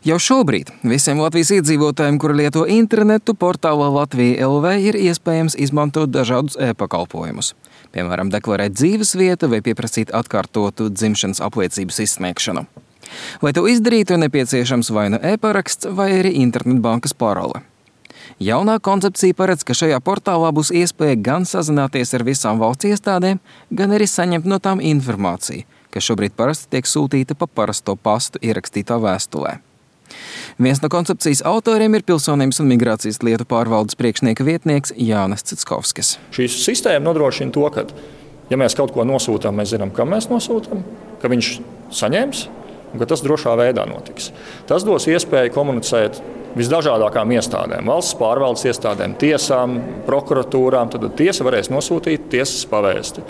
Jau šobrīd visiem Latvijas iedzīvotājiem, kuri lieto internetu, portālā Latvija LV ir iespējams izmantot dažādus e-pakalpojumus. Piemēram, deklarēt dzīvesvietu vai pieprasīt atkārtotu dzimšanas apliecības izsniegšanu. Lai to izdarītu, ir nepieciešams vai nu e-paraksts, vai arī internetbankas parole. Jaunā koncepcija paredz, ka šajā portālā būs iespēja gan sazināties ar visām valsts iestādēm, gan arī saņemt no tām informāciju, kas šobrīd parasti tiek sūtīta pa parasto pastu ierakstītā vēstulē. Viens no koncepcijas autoriem ir Pilsonības un migrācijas lietu pārvaldes priekšnieka vietnieks Jānis Cickovskis. Šī sistēma nodrošina to, ka, ja mēs kaut ko nosūtām, mēs zinām, kam mēs nosūtām, ka viņš saņems un ka tas drošā veidā notiks. Tas dos iespēju komunicēt visdažādākām iestādēm, valsts pārvaldes iestādēm, tiesām, prokuratūrām. Tad tiesa varēs nosūtīt tiesas pavēsti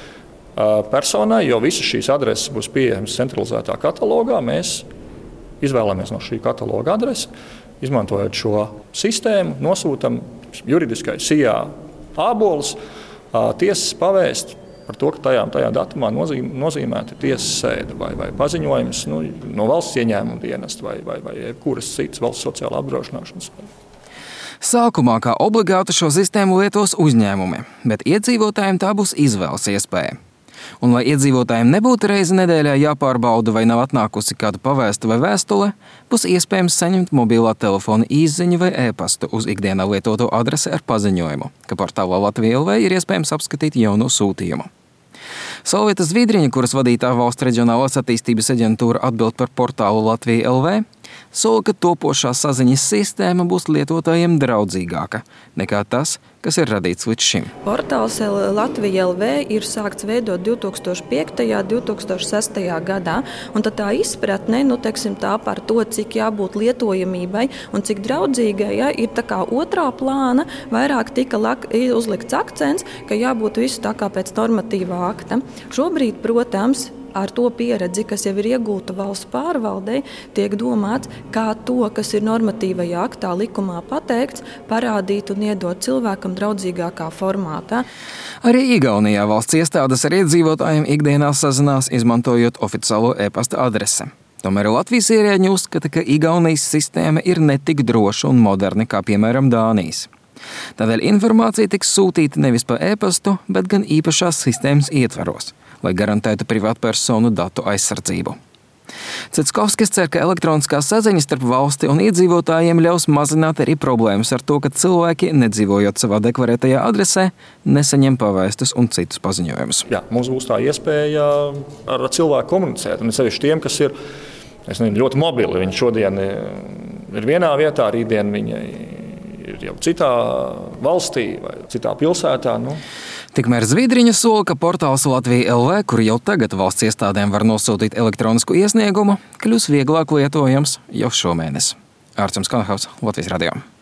personai, jo visas šīs adreses būs pieejamas centralizētā katalogā. Mēs izvēlamies no šī kataloga adresi, izmantojot šo sistēmu, nosūtam juridiskais SIA ābols, tiesas pavēst par to, ka tajā datumā nozīmēta tiesas sēde vai paziņojums no valsts ieņēmuma dienesta vai kuras citas valsts sociālā apdrošināšanas. Sākumā kā obligāti šo sistēmu lietos uzņēmumi, bet iedzīvotājiem tā būs izvēles iespēja. Un, lai iedzīvotājiem nebūtu reizi nedēļā jāpārbauda, vai nav atnākusi kāda pavēsta vai vēstule, būs iespējams saņemt mobilā telefona īsziņu vai e-pastu uz ikdienā lietoto adresi ar paziņojumu, ka portālā Latvija LV ir iespējams apskatīt jauno sūtījumu. Solvieta Zvidriņa, kuras vadītā Valsts reģionālās attīstības aģentūra atbild par portālu Latvija LV, sola, ka topošā saziņas sistēma būs lietotājiem draudzīgāka nekā tas, kas ir radīts līdz šim. Portāls Latvija LV ir sākts veidot 2005. un 2006. gadā, un tad tā izpratne, par to, cik jābūt lietojamībai un cik draudzīgai, ir tā kā otrā plāna, vairāk tika uzlikts akcents, ka jābūt visu tā kā pēc normatīvā akta. Šobrīd, protams, ar to pieredzi, kas jau ir iegūta valsts pārvaldei, tiek domāts, kā to, kas ir normatīvajā aktā likumā pateikts, parādīt un iedot cilvēkam draudzīgākā formātā. Arī Igaunijā valsts iestādes ar iedzīvotājiem ikdienā sazinās, izmantojot oficiālo e-pasta adresi. Tomēr Latvijas ierēģi uzskata, ka Igaunijas sistēma ir netik droša un moderna kā, piemēram, Dānijas. Tādēļ informācija tiks sūtīta nevis pa e-pastu, bet gan īpašās sistēmas ietvaros, lai garantētu privātpersonu datu aizsardzību. Cickovskis cer, ka elektroniskā saziņa starp valsti un iedzīvotājiem ļaus mazināt arī problēmas ar to, ka cilvēki, nedzīvojot savā deklarētajā adresē, nesaņem pavēstus un citus paziņojumus. Jā, mums būs tā iespēja ar cilvēku komunicēt, un sevišķi tiem, kas ir ļoti mobili. Viņi šodien ir vienā vietā, rītdien viņi ir jau citā valstī vai citā pilsētā. Tikmēr Zvidriņa sola, ka portāls Latvija LV, kur jau tagad valsts iestādēm var nosūtīt elektronisku iesniegumu, kļūs vieglāk lietojams jau šomēnes. Ārčuns Kanhaus, Latvijas radio.